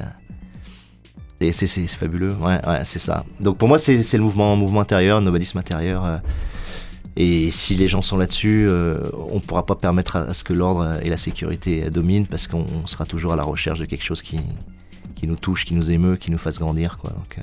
Speaker 2: fabuleux. Ouais, c'est ça. Donc pour moi, c'est le mouvement intérieur, le nomadisme intérieur. Et si les gens sont là-dessus, on ne pourra pas permettre à ce que l'ordre et la sécurité dominent, parce qu'on sera toujours à la recherche de quelque chose qui nous touche, qui nous émeut, qui nous fasse grandir, quoi. Donc,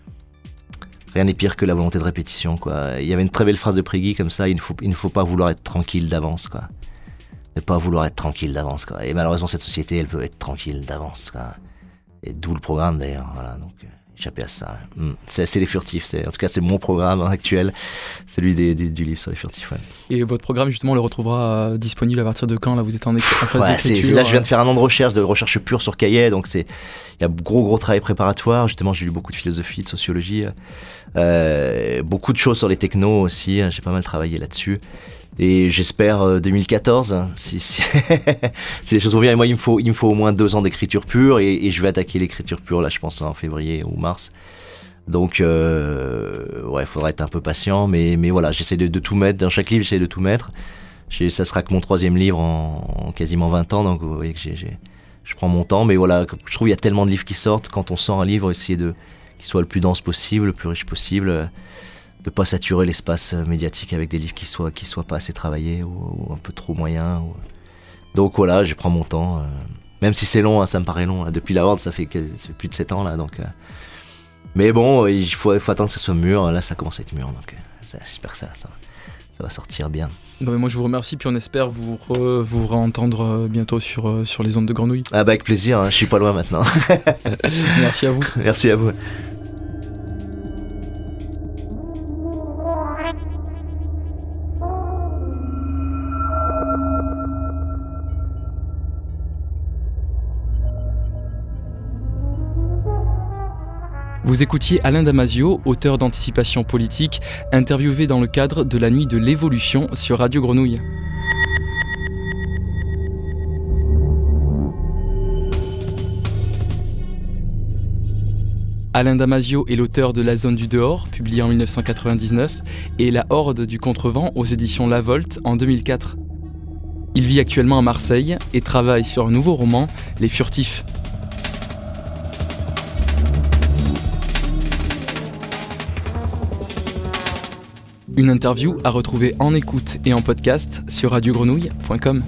Speaker 2: rien n'est pire que la volonté de répétition, quoi. Il y avait une très belle phrase de Prégui comme ça: il ne faut pas vouloir être tranquille d'avance, quoi. Ne pas vouloir être tranquille d'avance, quoi. Et malheureusement, cette société, elle veut être tranquille d'avance, quoi. Et d'où le programme, d'ailleurs. Voilà, donc échapper à ça. C'est les furtifs. En tout cas, c'est mon programme actuel, celui du livre sur les furtifs. Ouais.
Speaker 1: Et votre programme, justement, on le retrouvera disponible à partir de quand? Là, vous êtes en phase d'écriture.
Speaker 2: Là, je viens de faire un an de recherche pure sur cahier. Donc, il y a gros travail préparatoire. Justement, j'ai lu beaucoup de philosophie, de sociologie. Beaucoup de choses sur les technos aussi. J'ai pas mal travaillé là-dessus. Et j'espère 2014, si les choses vont bien. Et moi, il me faut au moins 2 ans d'écriture pure, et je vais attaquer l'écriture pure, là, je pense, en février ou mars. Donc, il faudra être un peu patient, mais voilà, j'essaie de tout mettre. Dans chaque livre, j'essaie de tout mettre. Ça sera que mon 3e livre en quasiment 20 ans, donc vous voyez que je prends mon temps. Mais voilà, je trouve qu'il y a tellement de livres qui sortent. Quand on sort un livre, essayer qu'il soit le plus dense possible, le plus riche possible. De pas saturer l'espace médiatique avec des livres qui soient pas assez travaillés ou un peu trop moyens. Donc voilà, je prends mon temps. Même si c'est long, ça me paraît long. Depuis la Horde, ça fait plus de 7 ans là. Donc, mais bon, il faut attendre que ça soit mûr. Là, ça commence à être mûr. Donc j'espère que ça va sortir bien.
Speaker 1: Non, mais moi, je vous remercie. Puis on espère vous réentendre bientôt sur les ondes de Grenouille.
Speaker 2: Avec plaisir. Je suis pas loin maintenant.
Speaker 1: Merci à vous.
Speaker 2: Merci à vous.
Speaker 1: Vous écoutiez Alain Damasio, auteur d'Anticipation politique, interviewé dans le cadre de la Nuit de l'évolution sur Radio Grenouille. Alain Damasio est l'auteur de La Zone du dehors, publié en 1999, et La Horde du contrevent aux éditions La Volte en 2004. Il vit actuellement à Marseille et travaille sur un nouveau roman, Les Furtifs. Une interview à retrouver en écoute et en podcast sur radiogrenouille.com.